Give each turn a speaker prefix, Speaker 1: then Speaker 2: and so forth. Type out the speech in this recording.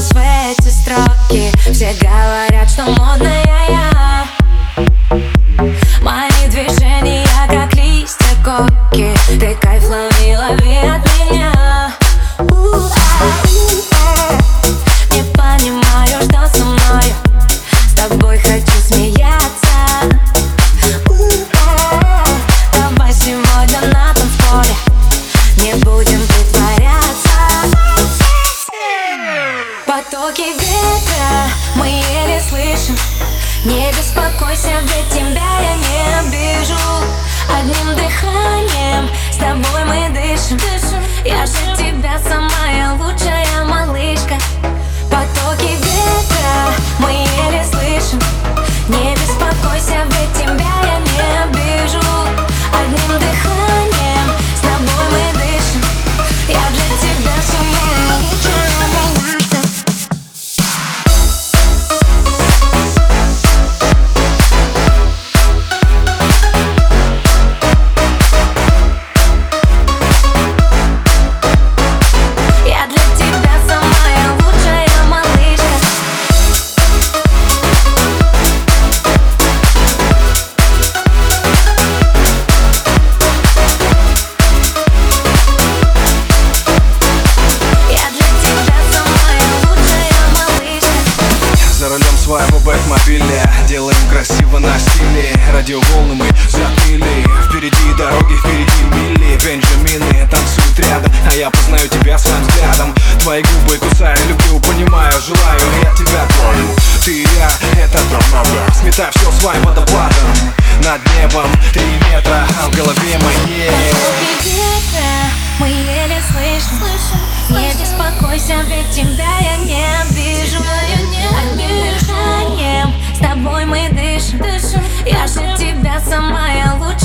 Speaker 1: голос в эти строки. Все говорят, что модная я. Мои движения как листья коки. Ты кайф лови, лови от меня. Не понимаю, что со мною. С тобой хочу смеяться. Давай сегодня на танцполе не будем притворяться. Потоки ветра мы еле слышим. Не беспокойся, ведь тебя я не обижу. Одним дыханием с тобой мы дышим. Я же тебя самая лучшая малышка. Потоки ветра мы еле слышим. Не беспокойся, ведь тебя я не обижу. Одним дыханием с тобой мы дышим. Я же тебя самая лучшая малышка.
Speaker 2: Своего бэк-мобиля делаем красиво на стиле. Радиоволны мы затмили. Впереди дороги, впереди мили. Бенджамины танцуют рядом, а я познаю тебя своим взглядом. Твои губы кусаю, люблю, понимаю, желаю. Я тебя трону, ты и я, это дом. Сметай все своим водопадом. Над небом 3 метра, а в голове моей
Speaker 1: потоки ветра мы еле слышим. Не беспокойся, ведь тебя я не обижу. Одним дыханием с тобой мы дышим. Я же тебя самая лучшая